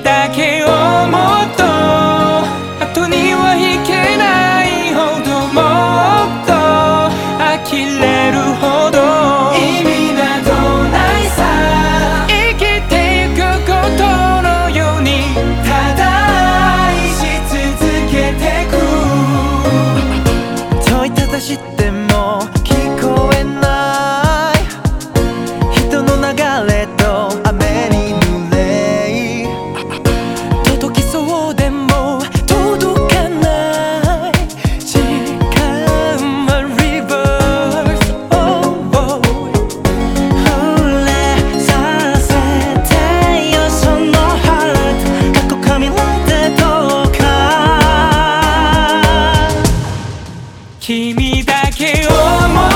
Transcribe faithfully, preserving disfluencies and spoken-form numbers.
だけをもっと後には引けないほどもっと呆れるほど意味などないさ生きてゆくことのようにただ愛し続けてく問いただしても聞こえない人の流れと雨に濡れ届きそうでも届かない時間はリバース、oh, oh 触れさせてよそのハート過去か未来でどうか君だけを思う